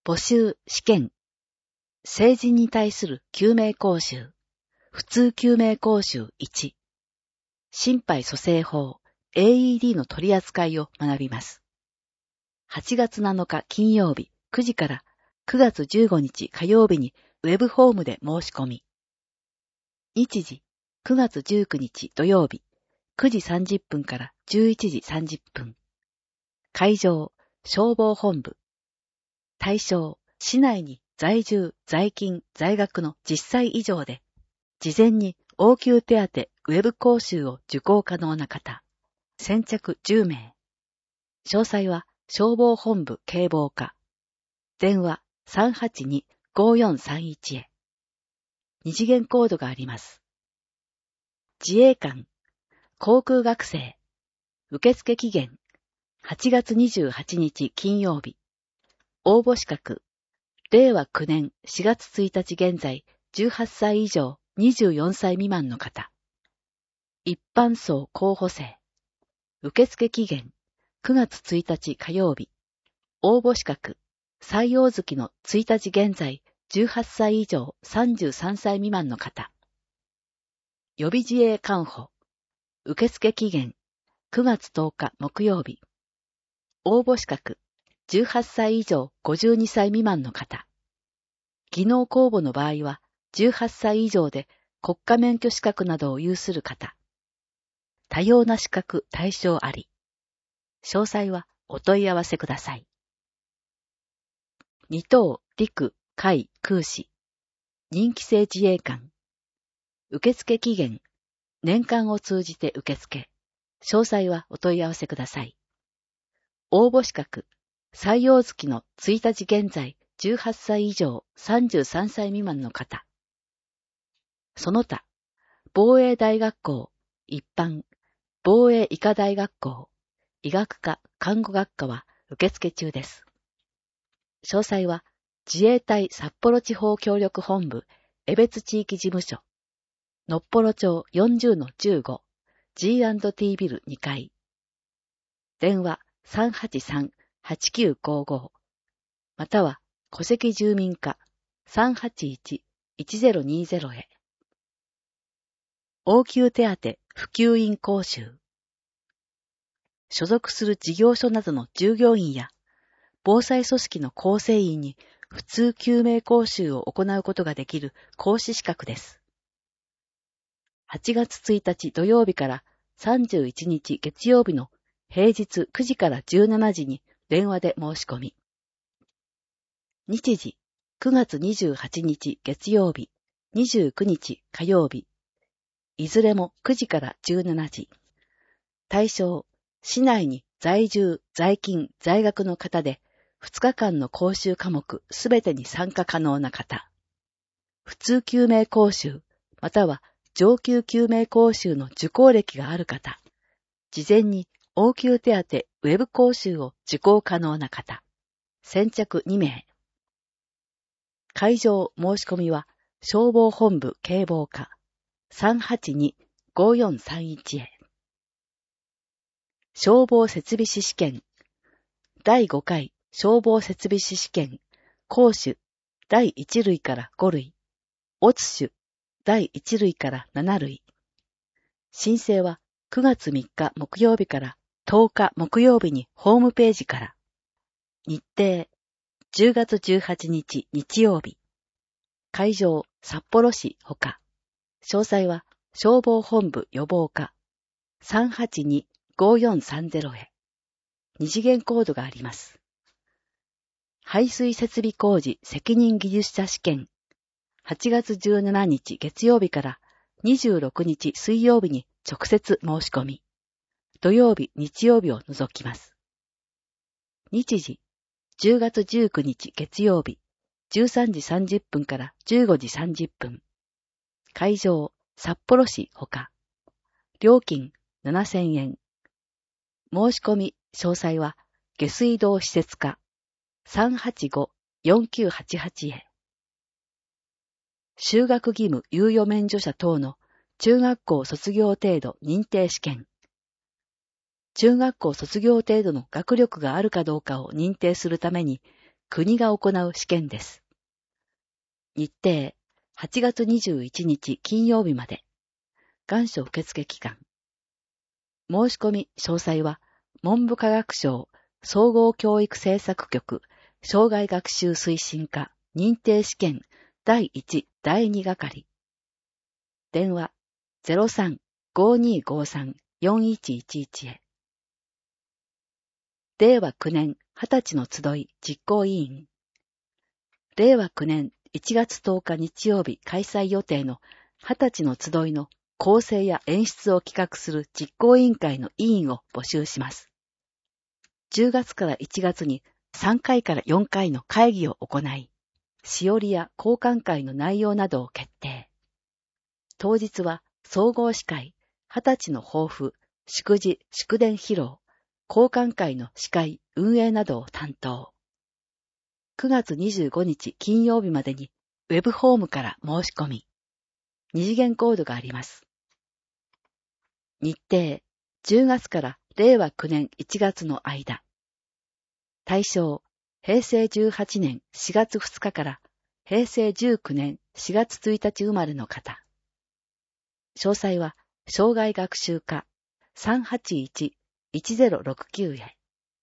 募集試験。成人に対する救命講習。普通救命講習1。心肺蘇生法 AED の取り扱いを学びます。8月7日金曜日9時から9月15日火曜日にウェブフォームで申し込み。日時9月19日土曜日9時30分から11時30分。会場消防本部。対象市内に在住、在勤、在学の10歳以上で、事前に応急手当ウェブ講習を受講可能な方。先着10名。詳細は消防本部警防課。電話382-5431へ。二次元コードがあります。自衛官、航空学生。受付期限8月28日金曜日。応募資格令和9年4月1日現在18歳以上24歳未満の方。一般層候補生。受付期限9月1日火曜日。応募資格採用月の1日現在18歳以上33歳未満の方。予備自衛官補。受付期限9月10日木曜日。応募資格18歳以上52歳未満の方。技能公募の場合は18歳以上で国家免許資格などを有する方。多様な資格対象あり。詳細はお問い合わせください。2等陸海空士任期制自衛官。受付期限年間を通じて受付。詳細はお問い合わせください。応募資格採用月の1日現在18歳以上33歳未満の方。その他、防衛大学校、一般、防衛医科大学校、医学科、看護学科は受付中です。詳細は自衛隊札幌地方協力本部江別地域事務所、のっぽろ町 40-15 G&T ビル2階。電話383-8955または戸籍住民課 381-1020 へ。応急手当普及員講習。所属する事業所などの従業員や防災組織の構成員に普通救命講習を行うことができる講師資格です。8月1日土曜日から31日月曜日の平日9時から17時に電話で申し込み。日時9月28日月曜日、29日火曜日。いずれも9時から17時。対象、市内に在住、在勤、在学の方で、2日間の講習科目すべてに参加可能な方。普通救命講習、または上級救命講習の受講歴がある方。事前に応急手当ウェブ講習を受講可能な方。先着2名。会場申し込みは消防本部警防課。382-5431へ。消防設備士試験。第5回消防設備士試験。講種第1類から5類。乙種第1類から7類。申請は9月3日木曜日から10日木曜日にホームページから。日程10月18日日曜日。会場札幌市ほか。詳細は消防本部予防課 382-5430 へ。二次元コードがあります。排水設備工事責任技術者試験。8月17日月曜日から26日水曜日に直接申し込み。土曜日、日曜日を除きます。日時10月19日月曜日13時30分から15時30分。会場札幌市ほか。料金7000円。申し込み詳細は下水道施設課 385-4988 へ。就学義務猶予免除者等の中学校卒業程度認定試験。中学校卒業程度の学力があるかどうかを認定するために国が行う試験です。日程、8月21日金曜日まで。願書受付期間。申し込み詳細は、文部科学省総合教育政策局障害学習推進課認定試験第1、第2係。電話03-5253-4111へ。令和9年20歳の集い実行委員。令和9年1月10日日曜日開催予定の20歳の集いの構成や演出を企画する実行委員会の委員を募集します。10月から1月に3回から4回の会議を行い、しおりや交換会の内容などを決定。当日は総合司会、20歳の抱負、祝辞、祝電披露、交換会の司会、運営などを担当。9月25日金曜日までにウェブホームから申し込み、二次元コードがあります。日程、10月から令和9年1月の間。対象、平成18年4月2日から平成19年4月1日生まれの方。詳細は、障害学習課 381-1069 へ。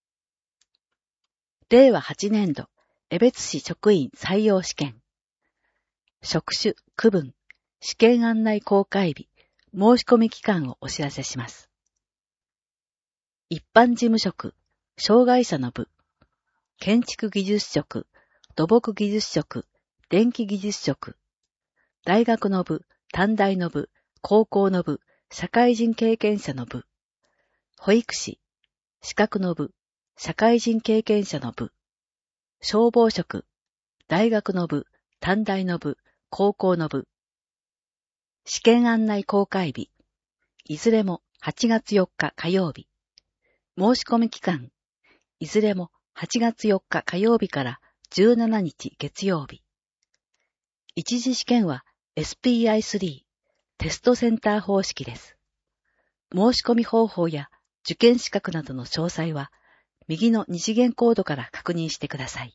令和8年度、江別市職員採用試験。職種、区分、試験案内公開日、申し込み期間をお知らせします。一般事務職、障害者の部、建築技術職、土木技術職、電気技術職、大学の部、短大の部、高校の部、社会人経験者の部、保育士、資格の部、社会人経験者の部、消防職、大学の部、短大の部、高校の部、試験案内公開日、いずれも8月4日火曜日。申し込み期間、いずれも8月4日火曜日から17日月曜日。一次試験は SPI3 テストセンター方式です。申し込み方法や受験資格などの詳細は、右の二次元コードから確認してください。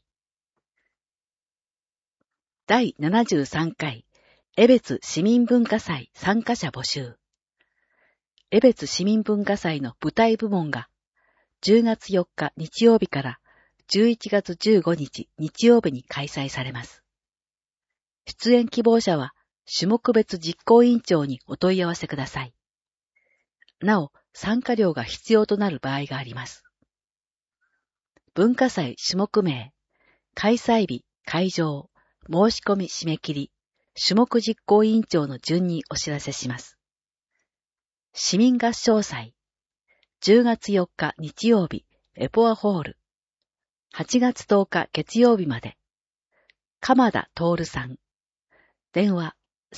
第73回江別市民文化祭参加者募集。江別市民文化祭の舞台部門が10月4日日曜日から11月15日日曜日に開催されます。出演希望者は種目別実行委員長にお問い合わせください。なお、参加料が必要となる場合があります。文化祭種目名、開催日、会場、申し込み締め切り、種目実行委員長の順にお知らせします。市民合唱祭、10月4日日曜日、エポアホール、8月10日月曜日まで、鎌田徹さん、電話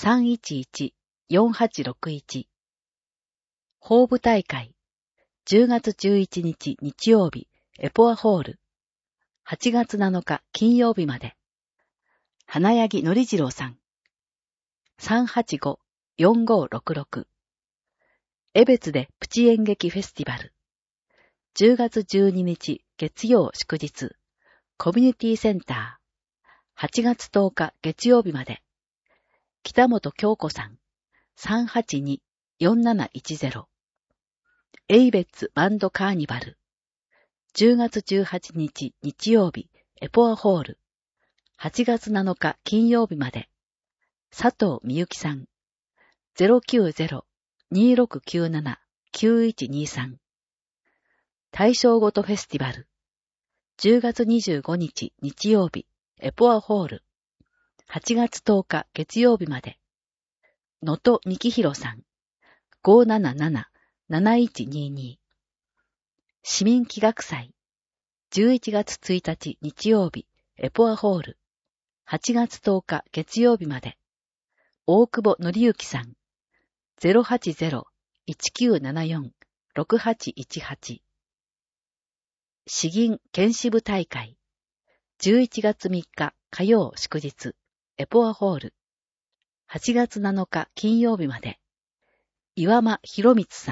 311-4861、ホーブ大会、10月11日日曜日、エポアホール、8月7日金曜日まで、花柳則次郎さん、385-4566、江別でプチ演劇フェスティバル、10月12日月曜祝日、コミュニティセンター、8月10日月曜日まで、北本京子さん、382-4710、エイベッツバンドカーニバル、10月18日日曜日、エポアホール、8月7日金曜日まで、佐藤美由紀さん、090-2697-9123、大正ごとフェスティバル、10月25日日曜日、エポアホール、8月10日月曜日まで、野戸幹弘さん、577-7122、市民企画祭、11月1日日曜日、エポアホール、8月10日月曜日まで、大久保則之さん、080-1974-6818、詩吟県支部大会、11月3日火曜祝日、エポアホール、8月7日金曜日まで、岩間博光さ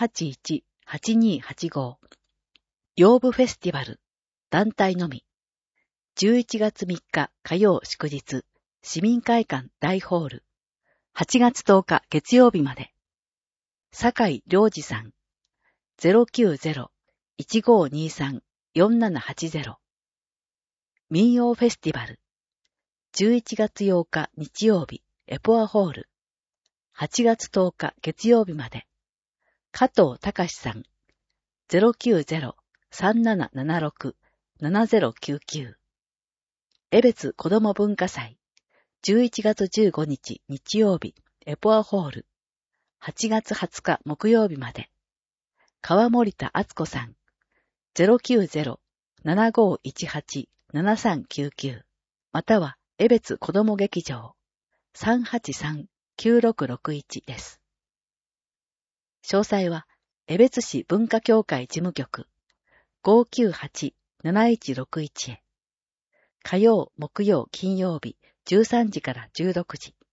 ん、381-8285、養父フェスティバル、団体のみ、 11月3日火曜祝日、市民会館大ホール。8月10日月曜日まで。坂井良二さん。090-1523-4780。民謡フェスティバル。11月8日日曜日、エポアホール。8月10日月曜日まで。加藤隆さん。090-3776-7099。江別子ども文化祭。11月15日日曜日、エポアホール。8月20日木曜日まで。川森田敦子さん。090-7518-7399。または、江別子ども劇場。383-9661 です。詳細は、江別市文化協会事務局。598-7161へ。火曜、木曜、金曜日、13時から16時。